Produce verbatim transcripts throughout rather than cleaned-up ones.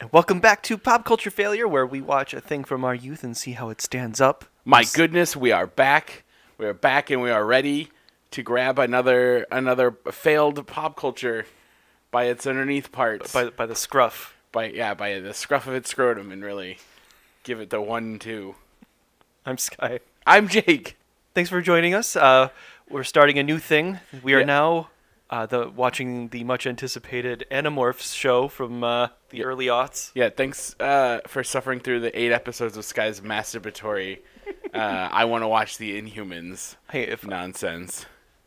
Welcome back to Pop Culture Failure, where we watch a thing from our youth and see how it stands up. My goodness, we are back. We are back and we are ready to grab another another failed pop culture by its underneath parts. By, by the scruff. By yeah, by the scruff of its scrotum and really give it the one two. I'm Sky. I'm Jake. Thanks for joining us. Uh, we're starting a new thing. We are Yeah. now uh, the watching the much anticipated Animorphs show from uh, the Yeah. early aughts. Yeah, thanks uh, for suffering through the eight episodes of Sky's masturbatory. uh, I want to watch the Inhumans Hey, if nonsense.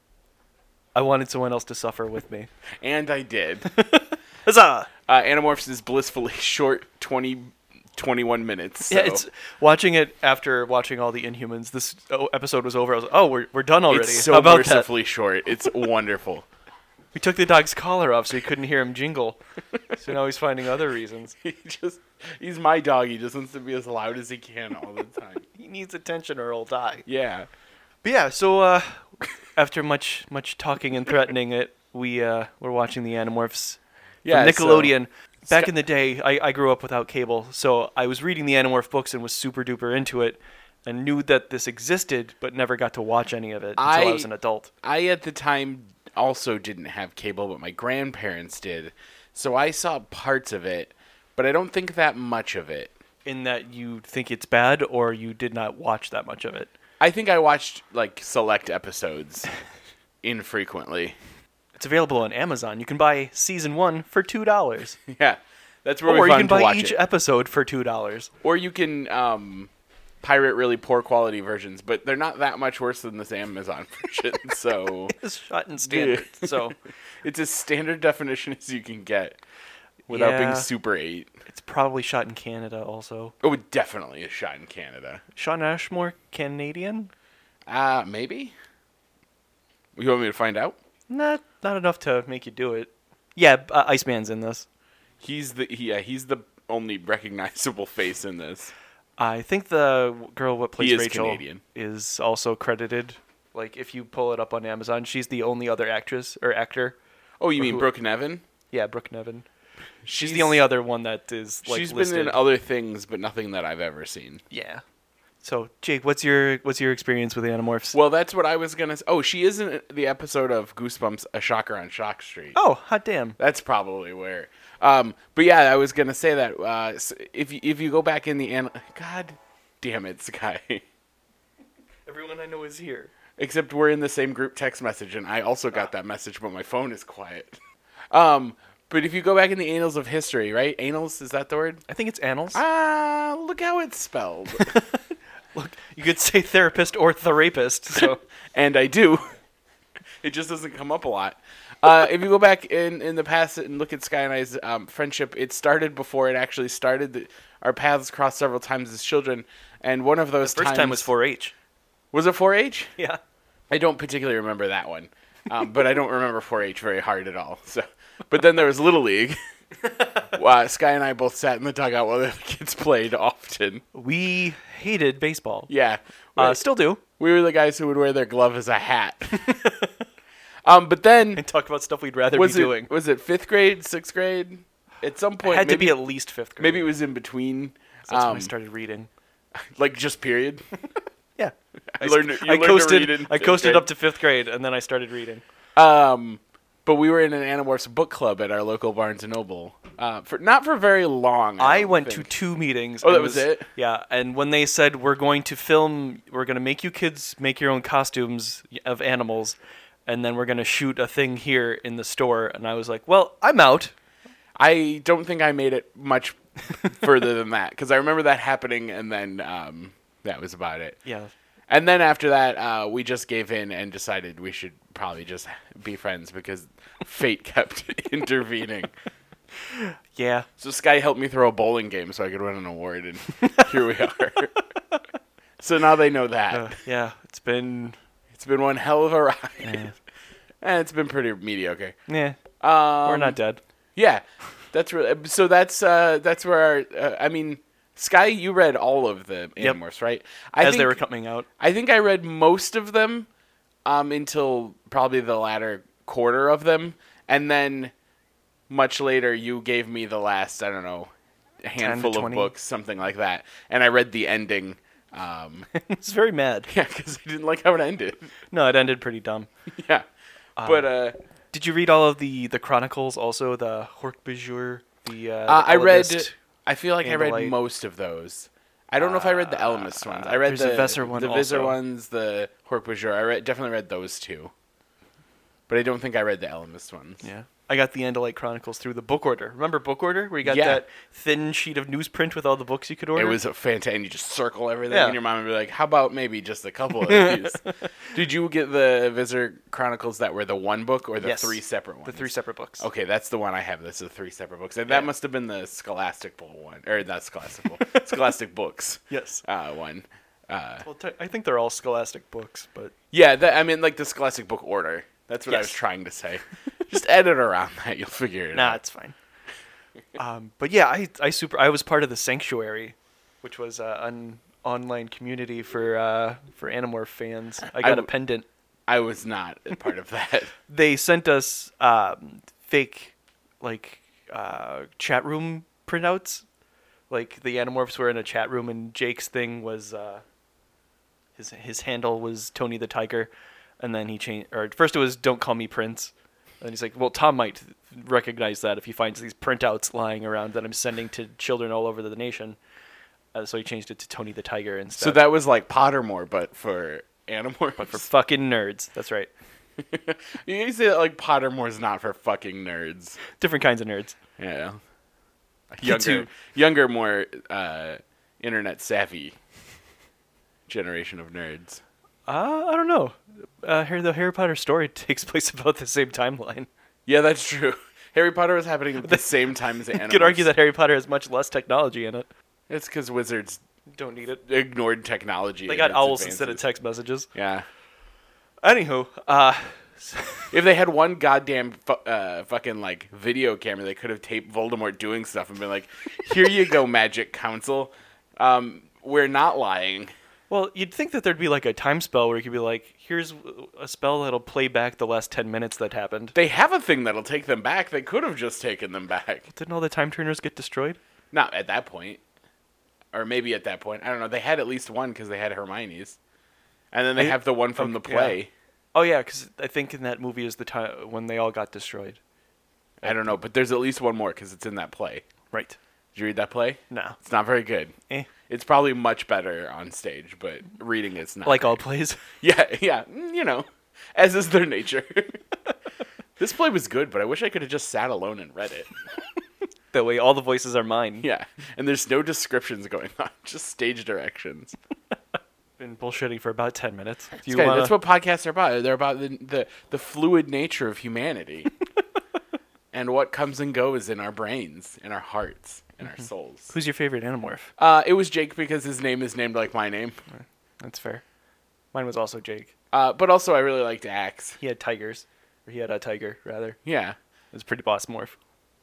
I wanted someone else to suffer with me. And I did. Huzzah! Uh, Animorphs is blissfully short, twenty, twenty-one minutes. So. Yeah, it's watching it after watching all the Inhumans. This oh, episode was over. I was like, oh, we're we're done already. It's so How about that? mercifully short. It's wonderful. We took the dog's collar off so you couldn't hear him jingle. So now he's finding other reasons. He just he's my dog. He just wants to be as loud as he can all the time. He needs attention or he'll die. Yeah. But yeah, so uh, after much much talking and threatening it, we uh, we're watching the Animorphs Yeah. from Nickelodeon. So, Back Sky- in the day, I, I grew up without cable, so I was reading the Animorph books and was super duper into it, and knew that this existed, but never got to watch any of it until I, I- was an adult. I at the time also didn't have cable, but my grandparents did. So I saw parts of it, but I don't think that much of it. In that you think it's bad, or you did not watch that much of it. I think I watched like select episodes infrequently. It's available on Amazon. You can buy season one for two dollars, Yeah. That's where or we you found can to buy watch each it. episode for two dollars. Or you can um, pirate really poor quality versions, but they're not that much worse than this Amazon version. So It's shot in standard, so it's as standard definition as you can get without Yeah. being Super eight. it's probably shot in Canada also. Oh, it definitely is shot in Canada. Sean Ashmore, Canadian? Uh, maybe? You want me to find out? Not not enough to make you do it. Yeah, uh, Iceman's in this. He's the he, yeah, he's the only recognizable face in this. I think the girl what plays He is Rachel Canadian. is also credited. Like if you pull it up on Amazon, she's the only other actress or actor. Oh, you Or mean who- Brooke Nevin? Yeah, Brooke Nevin. She's, the only other one that is like She's listed. been in other things, but nothing that I've ever seen. Yeah. So Jake, what's your what's your experience with Animorphs? Well, that's what I was gonna. S- oh, she is in the episode of Goosebumps: A Shocker on Shock Street. Oh, hot damn! That's probably where. Um, but yeah, I was gonna say that uh, s- if you, if you go back in the an- God damn it, Sky. Everyone I know is here. Except we're in the same group text message, and I also got that message, but my phone is quiet. um, but if you go back in the annals of history, right? Annals, is that the word? I think it's annals. Ah, look how it's spelled. Look, you could say therapist or therapist. So And I do. It just doesn't come up a lot. Uh, if you go back in, in the past and look at Sky and I's um, friendship, it started before it actually started. The, our paths crossed several times as children, and one of those first times time was four H. was it four H? Yeah. I don't particularly remember that one, um, but I don't remember four H very hard at all. So, but then there was Little League. uh, Sky and I both sat in the dugout while the other kids played often. We hated baseball. Yeah, Uh, still do. we were the guys who would wear their glove as a hat. um, but then And talk about stuff we'd rather was be it doing. was it fifth grade, sixth grade? At some It point, had to maybe, be at least fifth grade. maybe it was in between. So that's when I um, started reading. like just period. Yeah. I learned. You I learned to coasted. read in I fifth coasted grade. up to fifth grade, and then I started reading. Um, but we were in an Animorphs book club at our local Barnes and Noble. Uh, for not for very long. I, I don't went think. to two meetings. Oh, and that was it? Yeah, and when they said we're going to film, we're going to make you kids make your own costumes of animals, and then we're going to shoot a thing here in the store, and I was like, well, I'm out. I don't think I made it much further than that because I remember that happening, and then um, that was about it. Yeah. And then after that, uh, we just gave in and decided we should probably just be friends because fate kept intervening. Yeah. So Sky helped me throw a bowling game so I could win an award, and here we are. So now they know that. Uh, yeah. It's been. It's been one hell of a ride. Eh. And it's been pretty mediocre. Yeah. Um, We're not dead. Yeah, that's really. So that's uh, that's where our. Uh, I mean, Sky, you read all of the Yep. Animorphs, right? I As think, they were coming out. I think I read most of them, um, until probably the latter quarter of them, and then much later you gave me the last, I don't know, handful of twenty. books, something like that. And I read the ending. Um, I was very mad. yeah, because I didn't like how it ended. No, it ended pretty dumb. yeah. But uh, Did you read all of the, the chronicles also? The Hork-Bajir? The, uh, uh, the I read, Ellimist? I feel like I read Andalite. most of those. I don't know if I read the Ellimist ones. I read there's the a Visser one the Visser also. ones, the Hork-Bajir. I read, definitely read those two. But I don't think I read the Ellimist ones. Yeah. I got the Andalite Chronicles through the book order. Remember book order? Where you got Yeah. that thin sheet of newsprint with all the books you could order? It was a fantastic. And you just circle everything, Yeah. and your mom would be like, "How about maybe just a couple of these?" Did you get the Visser Chronicles that were the one book or the Yes. three separate ones? The three separate books. Okay, that's the one I have. That's the three separate books, and Yeah. that must have been the Scholastic Bowl one, or not Scholastic Bowl, Scholastic Books Yes. uh, one. Uh, Well, t- I think they're all Scholastic books, but yeah, that, I mean like the Scholastic Book order. That's what I was Yes. trying to say. Just edit around that, you'll figure it nah, out. it's fine. um, but yeah, I I super I was part of the Sanctuary, which was uh, an online community for uh, for Animorph fans. I got a w- pendant. I was not a part of that. They sent us um, fake like uh, chat room printouts. Like the Animorphs were in a chat room, and Jake's thing was uh, his his handle was Tony the Tiger, and then he changed. Or at first it was "Don't call me Prince," and he's like, "Well, Tom might recognize that if he finds these printouts lying around that I'm sending to children all over the nation." Uh, so he changed it to Tony the Tiger instead. So that was like Pottermore, but for Animorphs. but for fucking nerds, that's right. You say that like Pottermore's not for fucking nerds. Different kinds of nerds. Yeah. Kids Younger, who- younger, more uh, internet savvy generation of nerds. Uh, I don't know. Uh, Harry, the Harry Potter story takes place about the same timeline. Yeah, that's true. Harry Potter was happening at the same time as You Animorphs. could argue that Harry Potter has much less technology in it. It's because wizards Don't need it. ignored technology. They and got its owls instead of advances. text messages. Yeah. Anywho, uh, If they had one goddamn fu- uh, fucking like video camera, they could have taped Voldemort doing stuff and been like, "Here you go, Magic Council. Um, we're not lying." well, you'd think that there'd be like a time spell where you could be like, here's a spell that'll play back the last ten minutes that happened. They have a thing that'll take them back. They could have just taken them back. Didn't all the time turners get destroyed? Not at that point. Or maybe at that point. I don't know. They had at least one because they had Hermione's. And then they I- have the one from the okay, play. Oh yeah, because I think in that movie is the time when they all got destroyed. I don't know, but there's at least one more because it's in that play. Right. Did you read that play? No. It's not very good. Eh. It's probably much better on stage, but reading it's not. Like great. all plays. Yeah, yeah. mm, You know, as is their nature. This play was good, but I wish I could have just sat alone and read it. That way all the voices are mine. Yeah, and there's no descriptions going on, just stage directions. Been bullshitting for about ten minutes. Do you Okay, wanna... That's what podcasts are about. They're about the, the, the fluid nature of humanity. And what comes and goes in our brains, in our hearts, in our souls. Who's your favorite Animorph? Uh, it was Jake because his name is named like my name. That's fair. Mine was also Jake. Uh, but also I really liked Axe. He had tigers. Or he had a tiger, rather. Yeah. It was a pretty boss morph.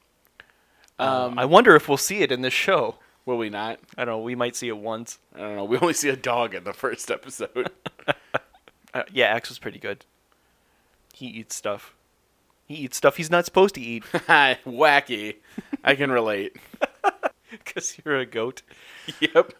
Um, I wonder if we'll see it in this show. Will we not? I don't know. We might see it once. I don't know. We only see a dog in the first episode. Uh, yeah, Axe was pretty good. He eats stuff. He eats stuff he's not supposed to eat Wacky. I can relate. because you're a goat. Yep.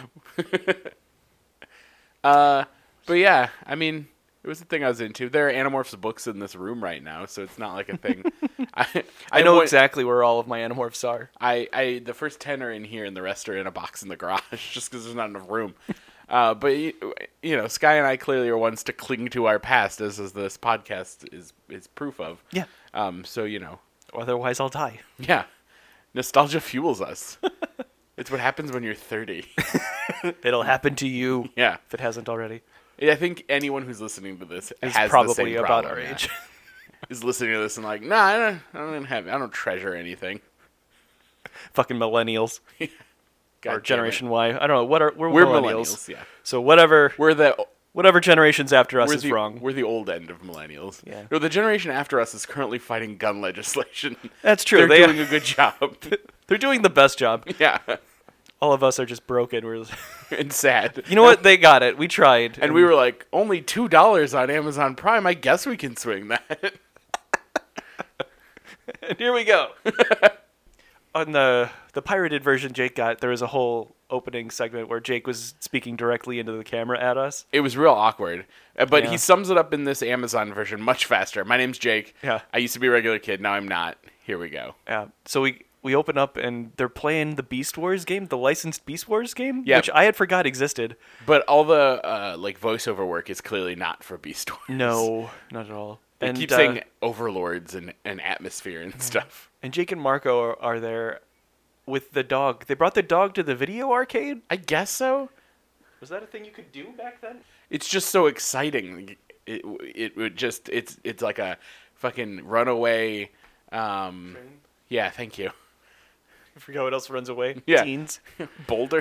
uh, but yeah, I mean, it was the thing I was into. There are Animorphs books in this room right now, so it's not like a thing. I, I know went- exactly where all of my Animorphs are. I, I, the first ten are in here, and the rest are in a box in the garage, just because there's not enough room. Uh, but you, you know, Sky and I clearly are ones to cling to our past, as, as this podcast is is proof of. Yeah. Um. So you know, Otherwise, I'll die. yeah, nostalgia fuels us. It's what happens when you're thirty. It'll happen to you Yeah. if it hasn't already. I think anyone who's listening to this It's has the probably same about problem, our yeah. age. Is listening to this and like, nah, I don't, I don't have, I don't treasure anything. Fucking millennials. God or damn it. Generation Y. I don't know. What are we're, We're millennials. millennials, yeah. So whatever We're the whatever generations after us we're is the, wrong. We're the old end of millennials. Yeah. No, the generation after us is currently fighting gun legislation. That's true. They're They- doing a good job. They're doing the best job. Yeah. All of us are just broken. We're And sad. You know what? They got it. We tried. And we were like, only two dollars on Amazon Prime. I guess we can swing that. And here we go. on the the pirated version Jake got, there was a whole opening segment where Jake was speaking directly into the camera at us. It was real awkward. Uh, But Yeah. he sums it up in this Amazon version much faster. My name's Jake. Yeah. I used to be a regular kid. Now I'm not. Here we go. Yeah. So we we open up and they're playing the Beast Wars game, the licensed Beast Wars game, Yeah. which I had forgot existed. But all the uh, like voiceover work is clearly not for Beast Wars. No, not at all. They and keep uh, saying overlords and, and atmosphere and stuff. and Jake and Marco are, are there with the dog. They brought the dog to the video arcade. I guess so. Was that a thing you could do back then? It's just so exciting. It it would just it's it's like a fucking runaway. Um, yeah, thank you. I forgot what else runs away. Yeah. Teens. Boulder.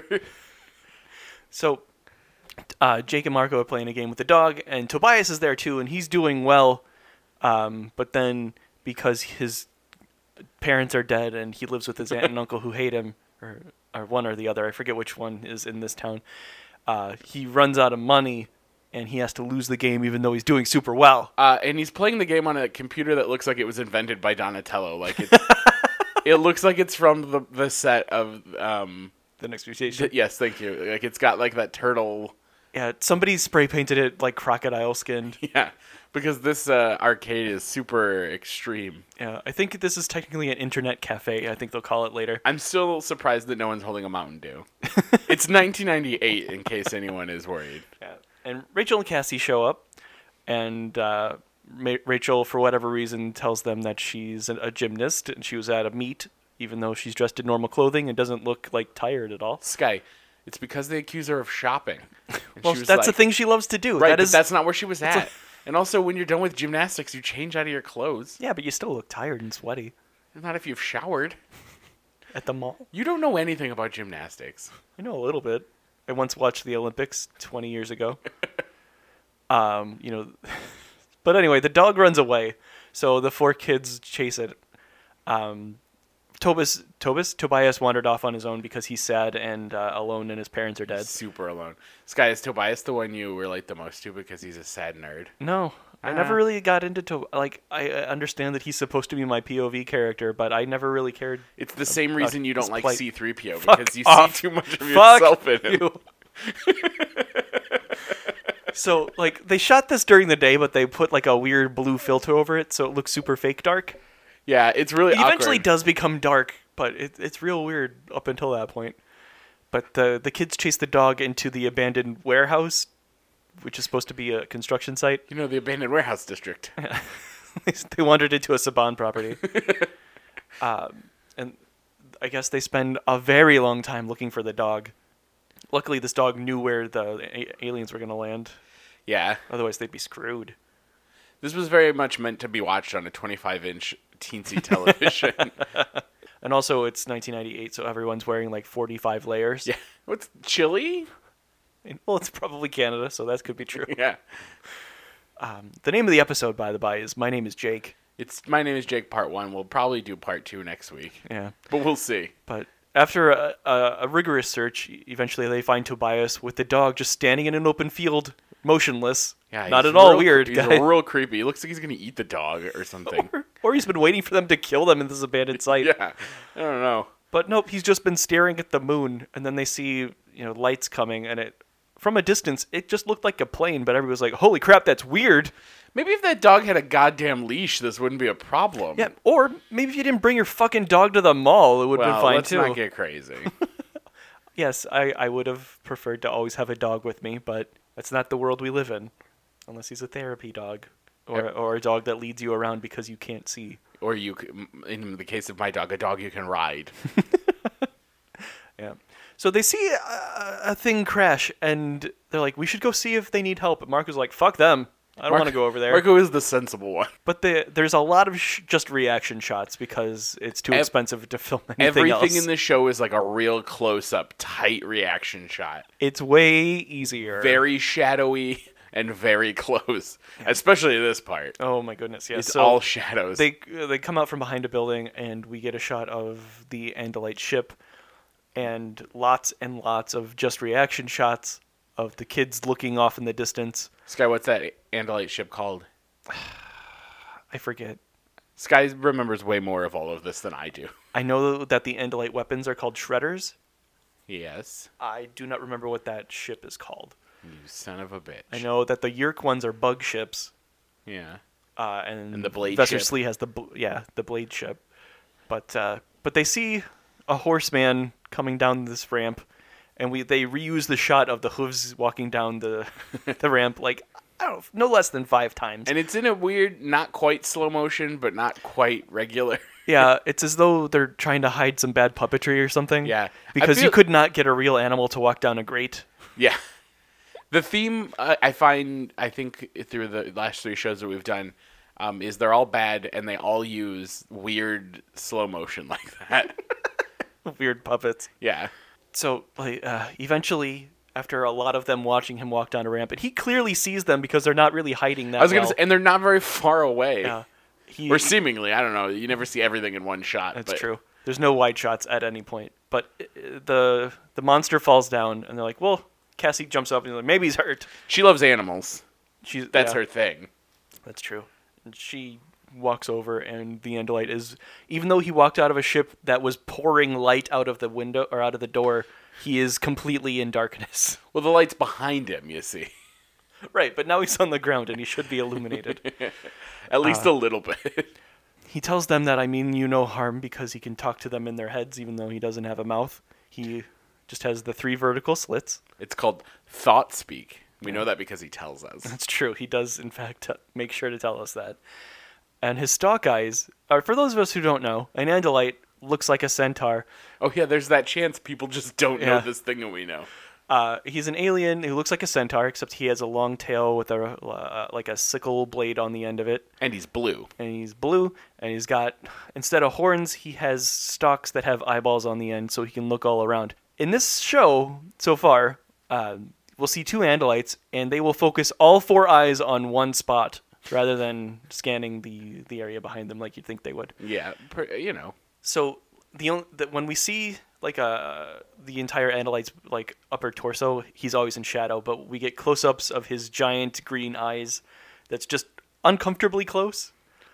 So, uh, Jake and Marco are playing a game with the dog, and Tobias is there too, and he's doing well. Um, but then, because his parents are dead and he lives with his aunt and uncle who hate him, or, or one or the other, I forget which one is in this town, uh, he runs out of money, and he has to lose the game even though he's doing super well. Uh, and he's playing the game on a computer that looks like it was invented by Donatello. Like it, it looks like it's from the the set of. Um, The next mutation. th- yes, thank you. Like it's got like that turtle. Yeah, somebody spray painted it like crocodile skinned. Yeah, because this uh, arcade is super extreme. Yeah, I think this is technically an internet cafe. I think they'll call it later. I'm still surprised that no one's holding a Mountain Dew. It's nineteen ninety-eight, in case anyone is worried. Yeah. And Rachel and Cassie show up, and uh, Ma- Rachel, for whatever reason, tells them that she's a, a gymnast and she was at a meet, even though she's dressed in normal clothing and doesn't look like tired at all. Sky, it's because they accuse her of shopping. And Well, she was that's the like- thing she loves to do. Right, that but is, that's not where she was that's at. And also, when you're done with gymnastics, you change out of your clothes. yeah, but you still look tired and sweaty Not if you've showered. at the mall. You don't know anything about gymnastics. I know a little bit. I once watched the Olympics twenty years ago. um, you know, but anyway, the dog runs away, so the four kids chase it. Um, Tobis, Tobis, Tobias wandered off on his own because he's sad and uh, alone, and his parents are dead. Super alone. Sky, is Tobias the one you relate the most to because he's a sad nerd? No, I Ah. never really got into to like. I I understand that he's supposed to be my P O V character, but I never really cared. It's the same reason you his don't like plight. C three P O Fuck because you off. see too much of Fuck yourself in him. you. So like they shot this during the day, but they put like a weird blue filter over it, so it looks super fake dark. Yeah, it's really It eventually awkward. does become dark, but it, it's real weird up until that point. But the the kids chase the dog into the abandoned warehouse, which is supposed to be a construction site. You know, the abandoned warehouse district. They wandered into a Saban property. um, and I guess they spend a very long time looking for the dog. Luckily, this dog knew where the a- aliens were going to land. Yeah. Otherwise, they'd be screwed. This was very much meant to be watched on a twenty-five inch teensy television. And also, it's nineteen ninety-eight, so everyone's wearing like forty-five layers. Yeah. What's chili? And- well, it's probably Canada, so that could be true. Yeah. Um, the name of the episode, by the by, is My Name is Jake. It's My Name is Jake Part One. We'll probably do Part Two next week, Yeah. but we'll see. But after a, a, a rigorous search, eventually they find Tobias with the dog just standing in an open field, motionless. Yeah, Not he's at all real- weird. He's guy. real creepy. He looks like he's gonna eat the dog or something. or, or he's been waiting for them to kill them in this abandoned site. Yeah, I don't know. But nope, he's just been staring at the moon, and then they see, you know, lights coming, and it, from a distance, it just looked like a plane. But everybody was like, "Holy crap, that's weird!" Maybe if that dog had a goddamn leash, this wouldn't be a problem. Yeah. Or maybe if you didn't bring your fucking dog to the mall, it would have well, been fine let's too. not get crazy. Yes, I, I would have preferred to always have a dog with me, but that's not the world we live in. Unless he's a therapy dog. Or, Yep. or a dog that leads you around because you can't see. Or you, c- in the case of my dog, a dog you can ride. Yeah. So they see a, a thing crash, and they're like, we should go see if they need help. But Marco's like, fuck them. I don't Mark- want to go over there. Marco is the sensible one. But the, there's a lot of sh- just reaction shots because it's too Ev- expensive to film anything Everything else. in the show is like a real close-up, tight reaction shot. It's way easier. Very shadowy and very close, especially this part. Oh my goodness, yes. It's so all shadows. they they come out from behind a building, and we get a shot of the Andalite ship, and lots and lots of just reaction shots of the kids looking off in the distance. Sky, what's that Andalite ship called? I forget. Sky remembers way more of all of this than I do. I know that the Andalite weapons are called shredders. Yes. I do not remember what that ship is called. You son of a bitch. I know that the Yerk ones are bug ships. Yeah. Uh, and, And the blade Vesser ship. Slee has the bl- yeah the blade ship, but uh, but they see a horseman coming down this ramp, and we they reuse the shot of the hooves walking down the the ramp like I don't know, no less than five times. And it's in a weird, not quite slow motion, but not quite regular. Yeah, it's as though they're trying to hide some bad puppetry or something. Yeah. because I you feel- could not get a real animal to walk down a grate. Yeah. The theme, uh, I find, I think through the last three shows that we've done, um, is they're all bad and they all use weird slow motion like that. Weird puppets. Yeah. So like, uh, eventually, after a lot of them watching him walk down a ramp, and he clearly sees them because they're not really hiding that I was well. going to say, and they're not very far away. Yeah. He, Or seemingly, I don't know. You never see everything in one shot. That's but true. There's no wide shots at any point. But uh, the the monster falls down, and they're like, well, Cassie jumps up, and they're like, maybe he's hurt. She loves animals. She's, That's yeah, her thing. That's true. And she walks over, and the Andalite is, even though he walked out of a ship that was pouring light out of the window, or out of the door, he is completely in darkness. Well, the light's behind him, you see. Right, but now he's on the ground, and he should be illuminated. At least Uh, a little bit. He tells them that I mean you no harm because he can talk to them in their heads, even though he doesn't have a mouth. He just has the three vertical slits. It's called thought speak. We know that because he tells us. That's true. He does, in fact, t- make sure to tell us that. And his stalk eyes are, for those of us who don't know, an Andalite looks like a centaur. Oh, yeah, there's that chance people just don't know Yeah. this thing that we know. Uh, he's an alien who looks like a centaur, except he has a long tail with a uh, like a sickle blade on the end of it. And he's blue. And he's blue, and he's got, instead of horns, he has stalks that have eyeballs on the end, so he can look all around. In this show, so far, uh, we'll see two Andalites, and they will focus all four eyes on one spot, rather than scanning the, the area behind them like you'd think they would. Yeah, per, you know. So the, only, the when we see like uh, the entire Andalite's like upper torso, he's always in shadow, but we get close-ups of his giant green eyes. That's just uncomfortably close.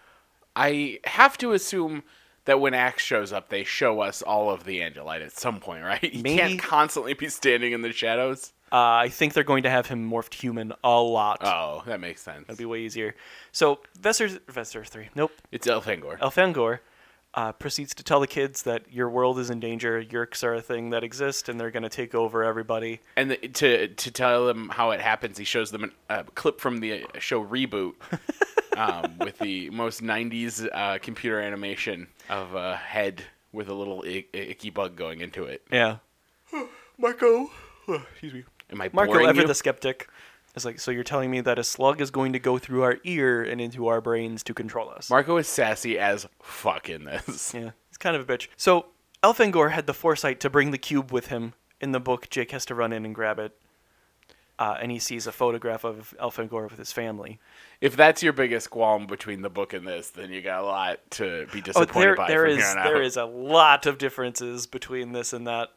I have to assume that when Axe shows up, they show us all of the Andalite at some point, right? He Maybe. can't constantly be standing in the shadows. Uh, I think they're going to have him morphed human a lot. Oh, that makes sense. That'd be way easier. So Vesser, Vesser three, nope, It's Elfangor. Elfangor uh, proceeds to tell the kids that your world is in danger. Yerks are a thing that exist, and they're going to take over everybody. And the, to to tell them how it happens, he shows them a uh, clip from the show Reboot um, with the most nineties uh, computer animation of a head with a little I- icky bug going into it. Yeah. Marco. Excuse me. Am I Marco boring Ever you? the Skeptic is like, so you're telling me that a slug is going to go through our ear and into our brains to control us? Marco is sassy as fuck in this. Yeah, he's kind of a bitch. So Elfangor had the foresight to bring the cube with him. In the book, Jake has to run in and grab it. Uh, and he sees a photograph of Elfangor with his family. If that's your biggest qualm between the book and this, then you got a lot to be Oh, disappointed there, by there from is here on there out. is a lot of differences between this and that.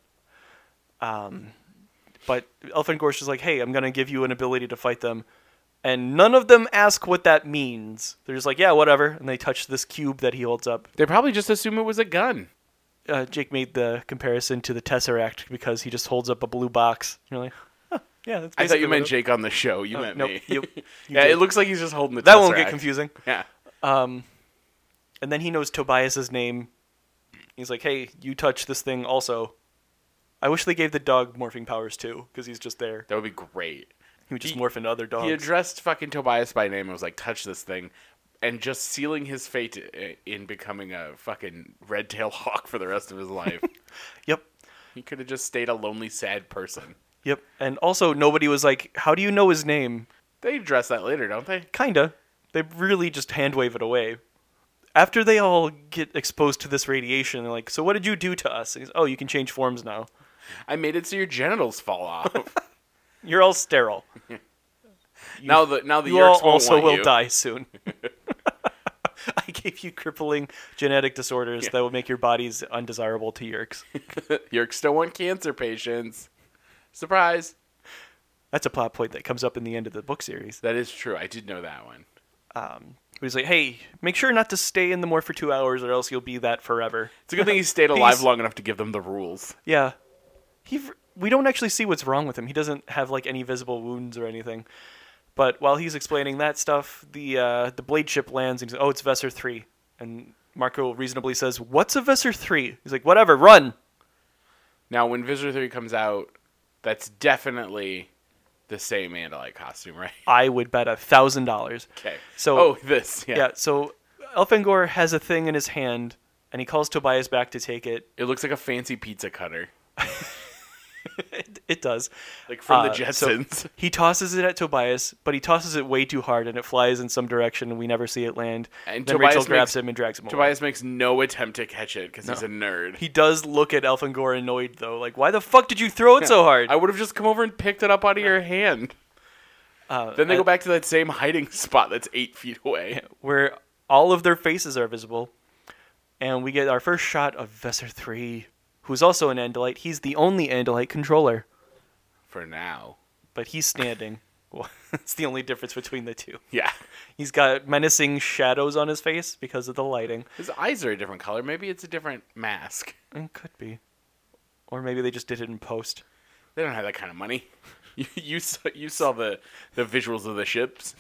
Um, but Elfangor's just like, hey, I'm gonna give you an ability to fight them, and none of them ask what that means. They're just like, yeah, whatever, and they touch this cube that he holds up. They probably just assume it was a gun. Uh, Jake made the comparison to the Tesseract because he just holds up a blue box. You're like, huh, yeah, that's. I thought basically you meant what it- Jake on the show. You Oh, meant nope, me. you- you yeah, did. it looks like he's just holding the That won't get Tesseract. confusing. Yeah. Um, and then he knows Tobias's name. He's like, hey, you touch this thing also. I wish they gave the dog morphing powers too, because he's just there. That would be great. He would just He- morph into other dogs. He addressed fucking Tobias by name and was like, touch this thing. And just sealing his fate i- in becoming a fucking red-tailed hawk for the rest of his life. Yep. He could have just stayed a lonely, sad person. Yep. And also, nobody was like, how do you know his name? They address that later, don't they? Kinda. They really just hand wave it away. After they all get exposed to this radiation, they're like, so what did you do to us? And he's, oh, you can change forms now. I made it so your genitals fall off. You're all sterile. now the now the You all Yerks won't also want will you. die soon. I gave you crippling genetic disorders Yeah. that would make your bodies undesirable to Yerks. Yerks don't want cancer patients. Surprise. That's a plot point that comes up in the end of the book series. That is true. I did know that one. Um, But he's like, hey, make sure not to stay in the morph for two hours or else you'll be that forever. It's a good thing he stayed alive He's- long enough to give them the rules. Yeah. He we don't actually see what's wrong with him. He doesn't have like any visible wounds or anything. But while he's explaining that stuff, the uh, the blade ship lands and he's like, oh, it's Vesser three. And Marco reasonably says, what's a Vesser three? He's like, whatever, run. Now, when Visitor three comes out, that's definitely the same Andalite costume, right? I would bet a thousand dollars. Okay. So oh, this, yeah. yeah, so Elfangor has a thing in his hand, and he calls Tobias back to take it. It looks like a fancy pizza cutter. it, it does. Like from the Uh, so Jetsons. he tosses it at Tobias, but he tosses it way too hard, and it flies in some direction, and we never see it land. And then Tobias Rachel grabs makes- him and drags him away. Tobias makes no attempt to catch it because he's a nerd. He does look at Elfangor annoyed, though. Like, why the fuck did you throw it so hard? I would have just come over and picked it up out of your hand. Uh, Then they uh, go back to that same hiding spot that's eight feet away. where all of their faces are visible. And we get our first shot of Vesser three, who's also an Andalite. He's the only Andalite controller, For now. but he's standing. Well, it's the only difference between the two. Yeah. He's got menacing shadows on his face because of the lighting. His eyes are a different color. Maybe it's a different mask. It could be. Or maybe they just did it in post. They don't have that kind of money. You you saw, you saw the, the visuals of the ships.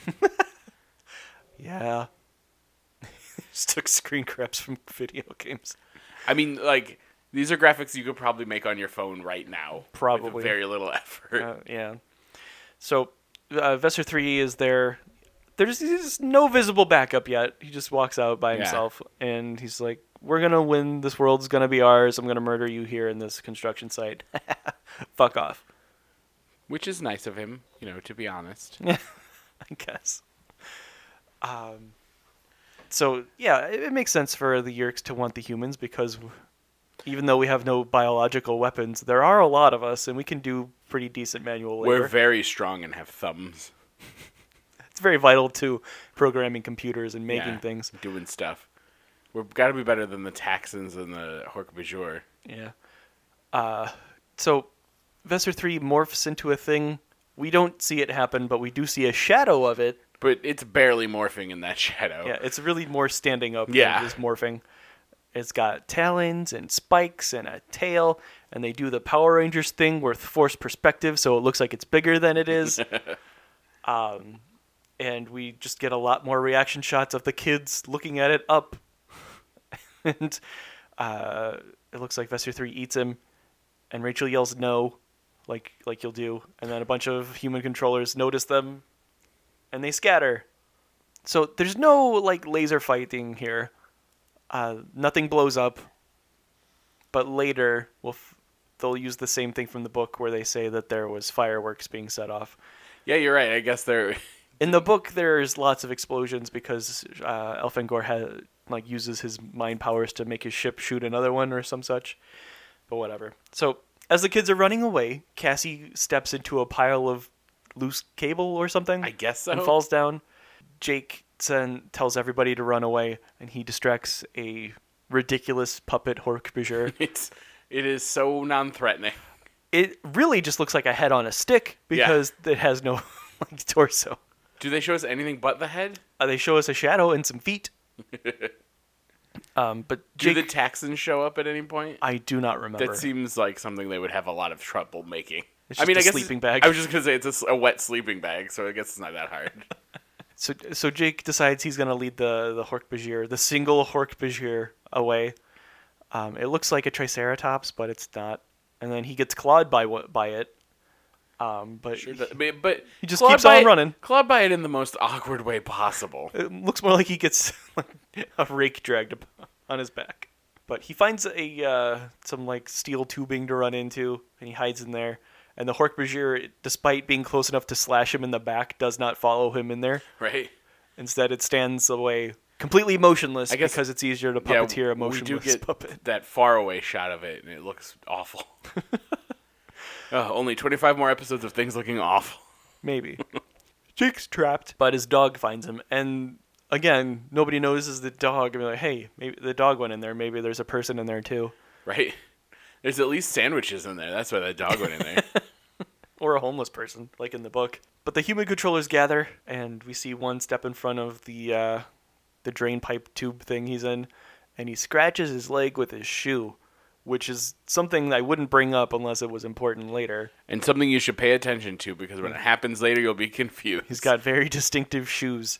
Yeah. Just took screen grabs from video games. I mean, like, these are graphics you could probably make on your phone right now. Probably. With very little effort. Uh, yeah. So, uh, Vesser three is there. There's, there's no visible backup yet. He just walks out by Yeah. himself, and he's like, we're going to win. This world's going to be ours. I'm going to murder you here in this construction site. Fuck off. Which is nice of him, you know, to be honest. I guess. Um, so, yeah, it, it makes sense for the Yeerks to want the humans because w- even though we have no biological weapons, there are a lot of us, and we can do pretty decent manual labor. We're very strong and have thumbs. It's very vital to programming computers and making Yeah, things. Doing stuff. We've got to be better than the Taxons and the Hork-Bajor. Yeah. Uh, so, Vesser three morphs into a thing. We don't see it happen, but we do see a shadow of it. But it's barely morphing in that shadow. Yeah, it's really more standing up Yeah. than just morphing. It's got talons and spikes and a tail, and they do the Power Rangers thing with forced perspective, so it looks like it's bigger than it is. um, and we just get a lot more reaction shots of the kids looking at it up. and uh, it looks like Vesser three eats him, and Rachel yells no, like like you'll do, and then a bunch of human controllers notice them, and they scatter. So there's no like laser fighting here. Uh, nothing blows up. But later, we'll f- they'll use the same thing from the book where they say that there was fireworks being set off. Yeah, you're right. I guess they're... In the book, there's lots of explosions because uh, Elfangor ha- like uses his mind powers to make his ship shoot another one or some such. But whatever. So as the kids are running away, Cassie steps into a pile of loose cable or something. I guess so. And falls down. Jake then tells everybody to run away, and he distracts a ridiculous puppet Hork-Bajir. It's, it is so non-threatening. It really just looks like a head on a stick because it has no like torso. Do they show us anything but the head? Uh, they show us a shadow and some feet. um, but Do Jake, the Taxons show up at any point? I do not remember. That seems like something they would have a lot of trouble making. It's I just mean, a I guess sleeping it's- bag. I was just gonna say it's a, s- a wet sleeping bag, so I guess it's not that hard. So, so Jake decides he's going to lead the the Hork-Bajir, the single Hork-Bajir, away. Um, it looks like a Triceratops, but it's not. And then he gets clawed by what by it. Um, but Sure does. But, but He just clawed keeps by on it- running. Clawed by it in the most awkward way possible. it looks more like he gets like, a rake dragged up on his back. But he finds a uh, some like steel tubing to run into, and he hides in there. And the Hork-Bajir, despite being close enough to slash him in the back, does not follow him in there. Right? Instead, it stands away completely motionless I guess- because it's easier to Yeah, puppeteer a we motionless do get puppet. that far away shot of it, and it looks awful. uh, only twenty-five more episodes of things looking awful. Maybe. Jake's trapped, but his dog finds him. And again, nobody notices the dog. And be like, hey, maybe the dog went in there. Maybe there's a person in there too. Right? There's at least sandwiches in there. That's why that dog went in there. Or a homeless person, like in the book. But the human controllers gather, and we see one step in front of the uh, the drain pipe tube thing he's in, and he scratches his leg with his shoe, which is something I wouldn't bring up unless it was important later. And something you should pay attention to, because when it happens later, you'll be confused. He's got very distinctive shoes.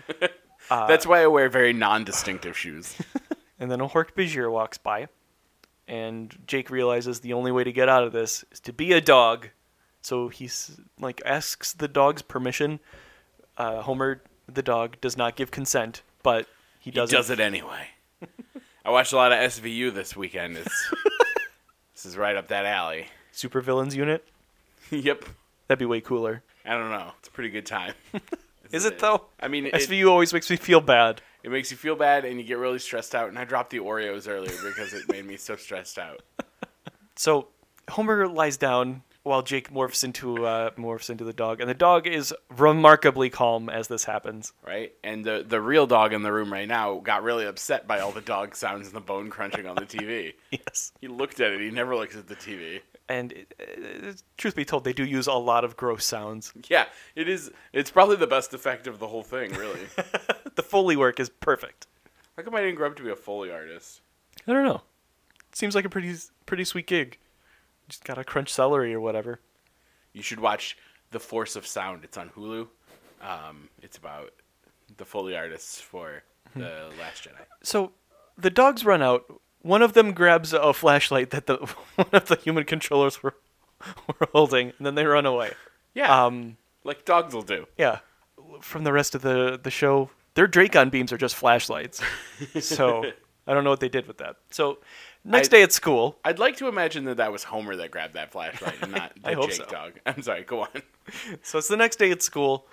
uh, That's why I wear very non-distinctive shoes. And then a Hork-Bajir walks by, and Jake realizes the only way to get out of this is to be a dog. So he's like asks the dog's permission. Uh, Homer, the dog, does not give consent, but he does. He does it anyway. I watched a lot of S V U this weekend. It's, this is right up that alley. Supervillains unit. Yep. That'd be way cooler. I don't know. It's a pretty good time. Is it though? I mean, it, S V U always makes me feel bad. It makes you feel bad, and you get really stressed out. And I dropped the Oreos earlier because it made me so stressed out. So Homer lies down while Jake morphs into uh, morphs into the dog, and the dog is remarkably calm as this happens. Right? And the the real dog in the room right now got really upset by all the dog sounds and the bone crunching on the T V. Yes. He looked at it. He never looks at the T V. And it, it, truth be told, they do use a lot of gross sounds. Yeah, it is. It's probably the best effect of the whole thing, really. The Foley work is perfect. How come I didn't grow up to be a Foley artist? I don't know. Seems like a pretty pretty sweet gig. Just gotta crunch celery or whatever. You should watch The Force of Sound. It's on Hulu. Um, it's about the Foley artists for The Last Jedi. So the dogs run out. One of them grabs a flashlight that the one of the human controllers were were holding, and then they run away. Yeah, Um, like dogs will do. yeah. From the rest of the the show, their Dracon beams are just flashlights. So I don't know what they did with that. So next I- day at school, I'd like to imagine that that was Homer that grabbed that flashlight and not the I hope Jake so. dog. I'm sorry, go on. so it's the next day at school.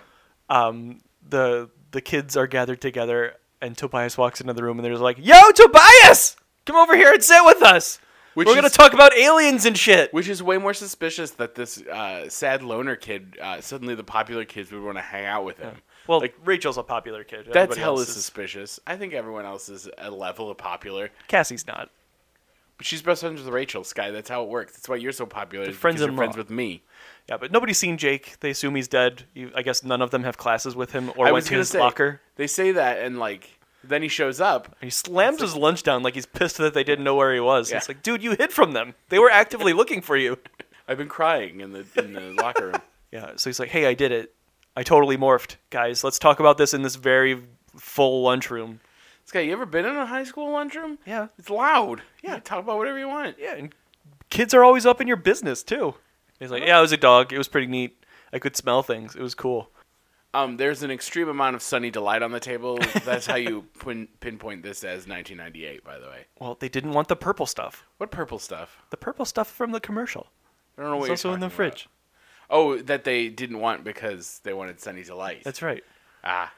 Um, the the kids are gathered together, and Tobias walks into the room, and they're just like, "Yo, Tobias, come over here and sit with us. Which We're is- gonna talk about aliens and shit." Which is way more suspicious that this uh, sad loner kid, uh, suddenly the popular kids would want to hang out with him. Well, like, Rachel's a popular kid. that's Everybody hella else is- suspicious. I think everyone else is a level of popular. Cassie's not. But she's best friends with Rachel, Sky. That's how it works. That's why you're so popular. They're Because friends you're in friends law. with me. Yeah, but nobody's seen Jake. They assume he's dead. You, I guess none of them have classes with him or I went was to gonna his say, locker. They say that, and like then he shows up. And he slams his lunch down like he's pissed that they didn't know where he was. Yeah. It's like, dude, you hid from them. They were actively looking for you. I've been crying in the in the locker room. Yeah, so he's like, hey, I did it. I totally morphed. Guys, let's talk about this in this very full lunchroom. Sky, you ever been in a high school lunchroom? Yeah. It's loud. Yeah. You can talk about whatever you want. Yeah, and kids are always up in your business, too. He's like, yeah, I was a dog. It was pretty neat. I could smell things. It was cool. Um, there's an extreme amount of Sunny Delight on the table. That's how you pin- pinpoint this as nineteen ninety-eight, by the way. Well, they didn't want the purple stuff. What purple stuff? The purple stuff from the commercial. I don't know what It's you're also in the talking about. fridge. Oh, that they didn't want because they wanted Sunny Delight. That's right. Ah.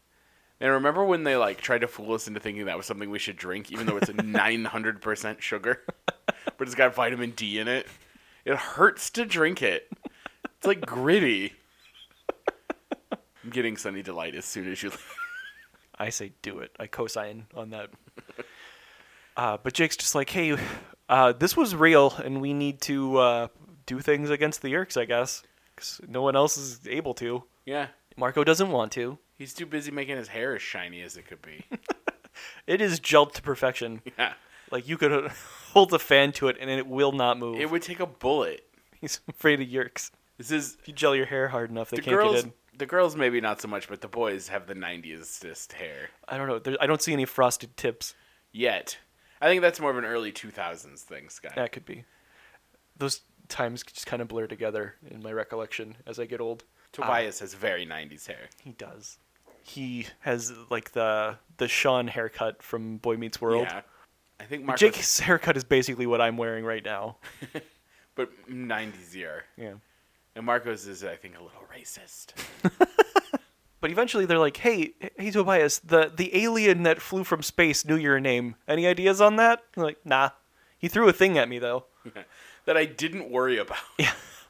And remember when they like tried to fool us into thinking that was something we should drink, even though it's a nine hundred percent sugar, but it's got vitamin D in it? It hurts to drink it. It's like gritty. I'm getting Sunny Delight as soon as you leave. I say do it. I co-sign on that. Uh, but Jake's just like, hey, uh, this was real, and we need to uh, do things against the Yerks, I guess. 'Cause no one else is able to. Yeah. Marco doesn't want to. He's too busy making his hair as shiny as it could be. It is gelled to perfection. Yeah. Like, you could hold the fan to it, and it will not move. It would take a bullet. He's afraid of Yerks. This is If you gel your hair hard enough, they the can't girls. get in. The girls maybe not so much, but the boys have the nineties hair I don't know. There, I don't see any frosted tips. yet. I think that's more of an early two thousands thing, Sky. That could be. Those times just kind of blur together in my recollection as I get old. Tobias has very nineties hair. He does. He has like the the Sean haircut from Boy Meets World. Yeah. I think Marcos, Jake's haircut is basically what I'm wearing right now. but nineties year. Yeah. And Marcos is, I think, a little racist. But eventually they're like, "Hey, hey Tobias, the the alien that flew from space knew your name. Any ideas on that?" I'm like, "Nah." He threw a thing at me though. That I didn't worry about. Yeah.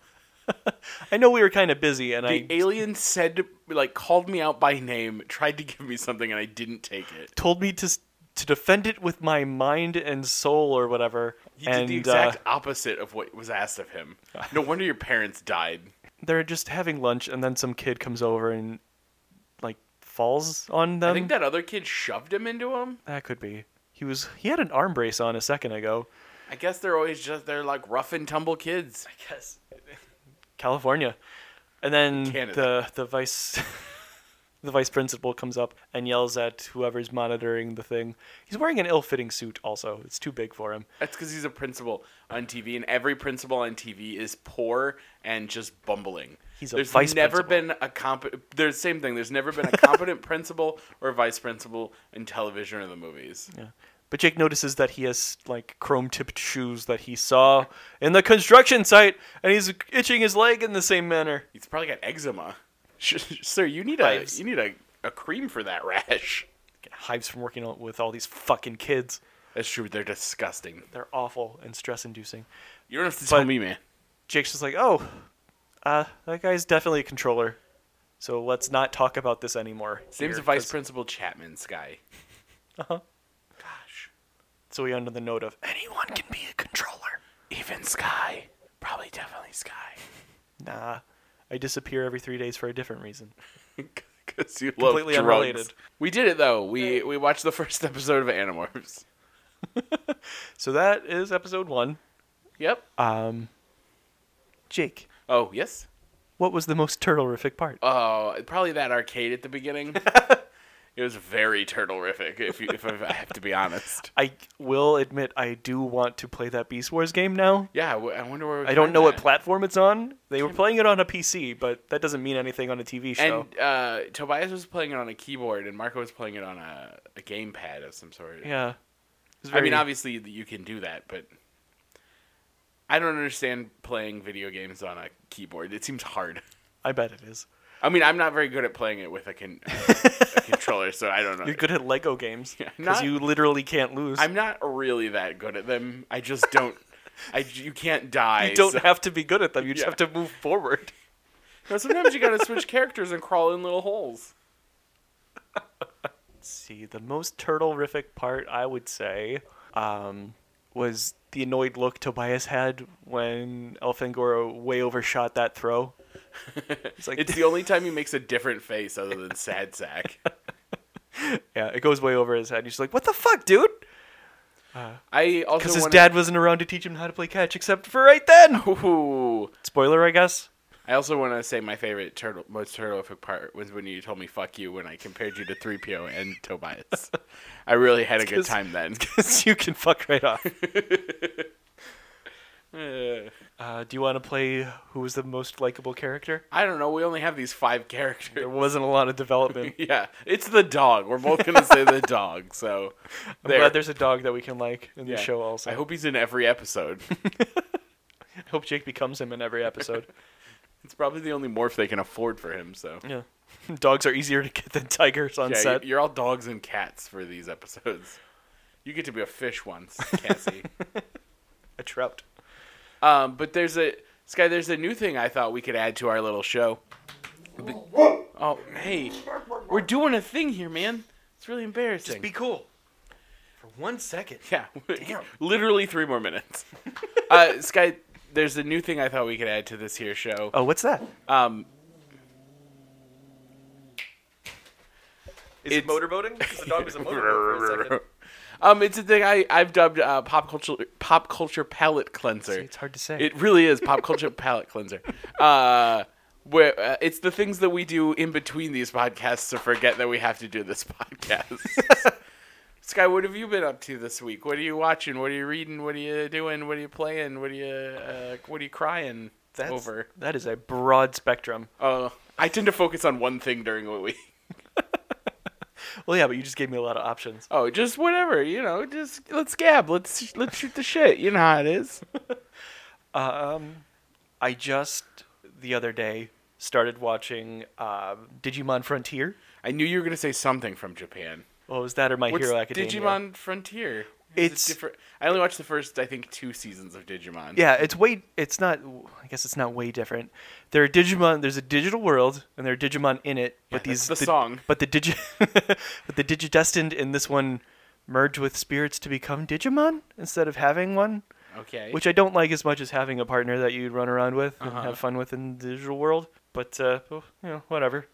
I know we were kind of busy, and The I alien said, like, called me out by name, tried to give me something, and I didn't take it. told me to s- to defend it with my mind and soul or whatever. He and did the exact uh, opposite of what was asked of him. No wonder your parents died. they're just having lunch, and then some kid comes over and like falls on them. I think that other kid shoved him into him. That could be. He was he had an arm brace on a second ago. I guess they're always just they're like rough and tumble kids. I guess. California. And then Canada. the the vice the vice principal comes up and yells at whoever's monitoring the thing. He's wearing an ill-fitting suit also. It's too big for him. That's because he's a principal on T V, and every principal on T V is poor and just bumbling. He's a There's vice never principal. been a competent. There's the same thing. There's never been a competent principal or vice principal in television or the movies. Yeah. But Jake notices that he has like chrome-tipped shoes that he saw in the construction site, and he's itching his leg in the same manner. He's probably got eczema. Sir, you need Hives. a you need a, a cream for that rash. Get hives from working with all these fucking kids. That's true. They're disgusting. They're awful and stress-inducing. You don't have to tell But- me, man. Jake's just like, oh, uh, that guy's definitely a controller. So let's not talk about this anymore. Same as here, Vice 'cause- Principal Chapman, Sky. Uh-huh. Gosh. So we end on the note of anyone can be a controller. Even Sky. Probably definitely Sky. Nah, I disappear every three days for a different reason. Because you Completely love drugs. unrelated. We did it, though. We we watched the first episode of Animorphs. So that is episode one. Yep. Um, Jake, Oh, yes? what was the most turtle-rific part? Oh, probably that arcade at the beginning. It was very turtle-rific, if, you, if I have to be honest. I will admit I do want to play that Beast Wars game now. Yeah, I w- I wonder where we I don't find know what that. platform it's on. They were playing it on a P C, but that doesn't mean anything on a T V show. And uh, Tobias was playing it on a keyboard, and Marco was playing it on a, a gamepad of some sort. yeah. It was I mean, very- obviously you can do that, but I don't understand playing video games on a keyboard. It seems hard. I bet it is. I mean, I'm not very good at playing it with a, con- a controller, so I don't know. You're good at Lego games Yeah, because not- you literally can't lose. I'm not really that good at them. I just don't. I you can't die. you don't so- have to be good at them. You just Yeah. have to move forward. No, sometimes you gotta switch characters and crawl in little holes. Let's see, the most turtle-rific part, I would say, um, was the annoyed look Tobias had when Elfangor way overshot that throw. It's like, It's the only time he makes a different face other than sad sack. yeah, it goes way over his head. He's like, "What the fuck, dude?" I also Because his wanna- dad wasn't around to teach him how to play catch, except for right then. Ooh. Spoiler, I guess. I also want to say my favorite turtle, most turtleific part was when you told me "fuck you" when I compared you to three P O and Tobias. I really had a good 'cause- time then. Because you can fuck right off. Uh, Uh, do you want to play who was the most likable character? I don't know. We only have these five There characters. wasn't a lot of development. Yeah, it's the dog. We're both gonna say the dog. So I'm there. glad there's a dog that we can like in Yeah. the show also. I hope he's in every episode. I hope Jake becomes him in every episode. It's probably the only morph they can afford for him. So Yeah. Dogs are easier to get than tigers on yeah, set. you- you're all dogs and cats for these episodes. You get to be a fish once, Cassie. A trout. um, but there's a Sky. There's a new thing I thought we could add to our little show. Oh, hey, we're doing a thing here, man. It's really embarrassing. Just be cool. For one second. Yeah, Damn. literally three more minutes. uh, Sky, there's a new thing I thought we could add to this here show. Oh, what's that? Um, Is It's- it motorboating? Because the dog was a motorboat for a second. um, it's a thing I I've dubbed uh, pop culture pop culture palate cleanser. See, it's hard to say. It really is pop culture palate cleanser. Uh, where uh, it's the things that we do in between these podcasts to forget that we have to do this podcast. Sky, what have you been up to this week? What are you watching? What are you reading? What are you doing? What are you playing? What are you uh, what are you crying That's, over? That is a broad spectrum. Uh, I tend to focus on one thing during a week. Well, yeah, but you just gave me a lot of options. Oh, just whatever, you know. Just let's gab. Let's let's shoot the shit. You know how it is. Um, I just, the other day, started watching uh, Digimon Frontier. I knew you were gonna say something from Japan. What was that or My What's Hero Academia? Digimon Frontier? Is it It's- different. I only watched the first, I think, two seasons of Digimon. Yeah, it's way. It's not. I guess it's not way different. There are Digimon. There's a digital world, and there are Digimon in it. But Yeah, these that's the song. But the digi, but the Digidestined in this one merge with spirits to become Digimon instead of having one, Okay. which I don't like as much as having a partner that you'd run around with and Uh-huh. have fun with in the digital world. But uh, well, you know, whatever.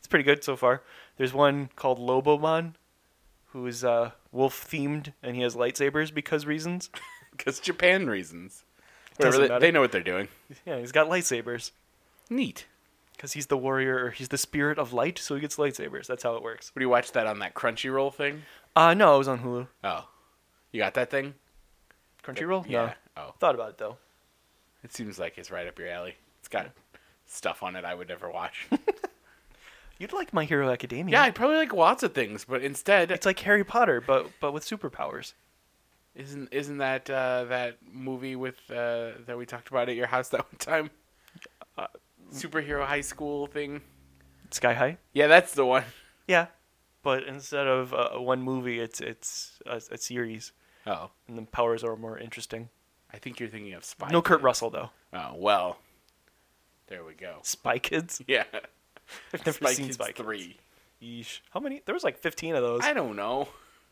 It's pretty good so far. There's one called Lobomon, who is uh, wolf themed, and he has lightsabers because reasons. Because Japan reasons. Doesn't Whatever, they, matter. they know what they're doing. Yeah, he's got lightsabers Neat. because he's the warrior, or he's the spirit of light, so he gets lightsabers. That's how it works. Would you watch that on that Crunchyroll thing? Uh, no, it was on Hulu. Oh. You got that thing? Crunchyroll? Yeah. No. Oh. Thought about it, though. It seems like it's right up your alley. It's got stuff on it I would never watch. You'd like My Hero Academia. Yeah, I'd probably like lots of things, but instead, It's like Harry Potter, but but with superpowers. isn't isn't that uh, that movie with uh, that we talked about at your house that one time? Uh, Superhero high school thing. Sky High? Yeah, that's the one. Yeah. But instead of uh, one movie, it's it's a, a series, Oh, and the powers are more interesting. I think you're thinking of Spy. No Kurt Kids. Russell, though. Oh well, there we go. Spy Kids? Yeah, I've never Spy seen Kids Spy Kids. three. Yeesh. How many? There was like fifteen of those. I don't know.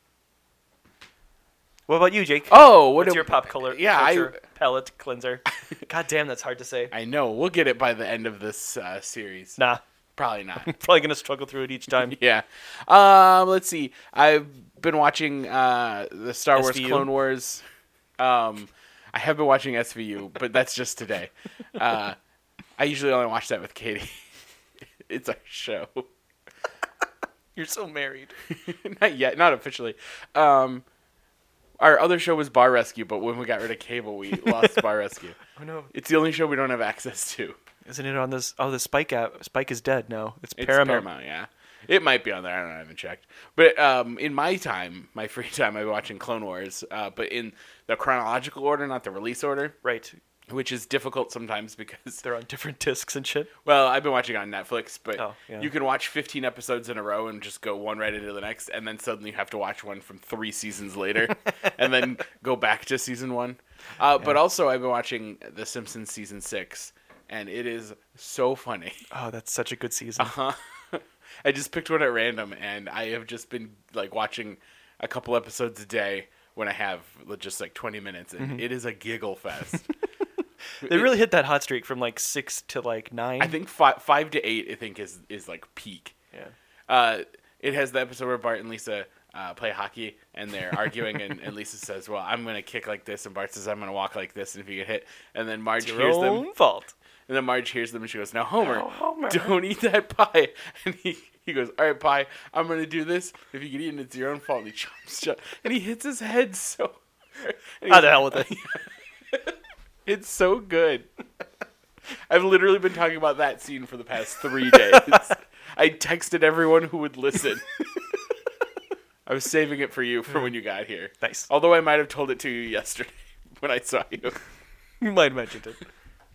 What about you, Jake? Oh, what What's do- your pop color Yeah, I- culture palette cleanser? God damn, that's hard to say. I know. We'll get it by the end of this uh, series. Nah. Probably not. Probably going to struggle through it each time. Yeah. Um, let's see. I've been watching uh, the Star Wars S V U? Clone Wars. Um, I have been watching S V U, but that's just today. Uh, I usually only watch that with Katie. It's our show. You're so married. Not yet. Not officially. Um, our other show was Bar Rescue, but when we got rid of cable, we lost Bar Rescue. Oh, no. It's the only show we don't have access to. Isn't it on this? Oh, the Spike app. Spike is dead now. It's It's Paramount. Paramount, yeah. It might be on there. I don't know. I haven't checked. But um, in my time, my free time, I've been watching Clone Wars, uh, but in the chronological order, not the release order, Right. which is difficult sometimes because, They're on different discs and shit. well, I've been watching on Netflix, but Oh, yeah. you can watch fifteen episodes in a row and just go one right into the next, and then suddenly you have to watch one from three seasons later, and then go back to season one. Uh, But also, I've been watching The Simpsons season six, and it is so funny. Oh, that's such a good season. Huh? I just picked one at random, and I have just been like watching a couple episodes a day when I have just like twenty minutes, and it is a giggle fest. They really hit that hot streak from like six to like nine. I think five, five to eight, I think is is like peak. Yeah. Uh, it has the episode where Bart and Lisa uh, play hockey, and they're arguing, and, and Lisa says, "Well, I'm gonna kick like this," and Bart says, "I'm gonna walk like this," and if you get hit, and then Marge Your hears them. own fault. And then Marge hears them and she goes, "Now, Homer, Oh, Homer. don't eat that pie." And he, he goes, "All right, pie, I'm going to do this. If you get eaten, it's your own fault." And he chomps shut. And he hits his head so hard. And he How goes, the hell with it? It's so good. I've literally been talking about that scene for the past three days. I texted everyone who would listen. I was saving it for you for when you got here. Nice. Although I might have told it to you yesterday when I saw you. You might have mentioned it.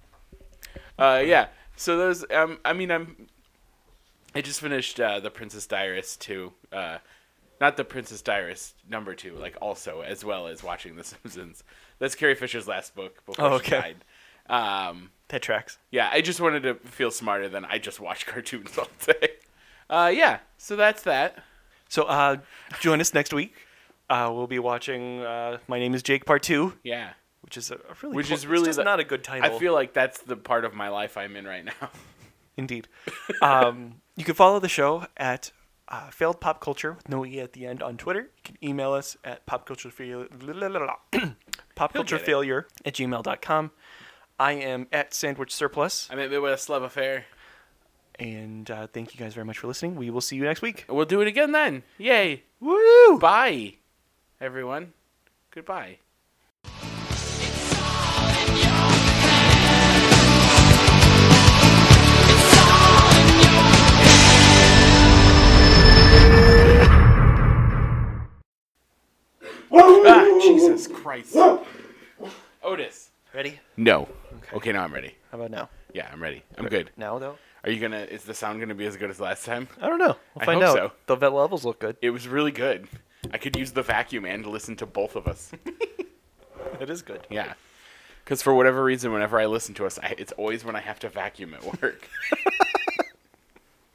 Uh, yeah. So those. Um, I mean, I'm. I just finished uh, the Princess Diaries two. Uh, not the Princess Diaries number two. Like also as well as watching The Simpsons. That's Carrie Fisher's last book before Oh, she okay. died. Um, That tracks. yeah. I just wanted to feel smarter than I just watch cartoons all day. Uh, yeah. So that's that. So uh, join us next week. Uh, we'll be watching uh, My Name is Jake Part two, Yeah. which is a a really Which cool- is really it's just the- not a good title. I feel like that's the part of my life I'm in right now. Indeed. um, you can follow the show at uh, Failed Pop Culture with no E at the end on Twitter. You can email us at popculturefailure, popculturefailure at gmail dot com. I am at Sandwich Surplus. I'm at Midwest Love Affair. And uh, thank you guys very much for listening. We will see you next week. We'll do it again then. Yay. Woo! Bye, everyone. Goodbye. Ah, Jesus Christ. Otis. Ready? No. Okay, now I'm ready. How about now? Yeah, I'm ready. I'm good. Now, though? Are you gonna? Is the sound gonna be as good as last time? I don't know. We'll I find hope out. so. The vet levels look good. It was really good. I could use the vacuum and listen to both of us. It is good. Yeah. Because for whatever reason, whenever I listen to us, I, it's always when I have to vacuum at work.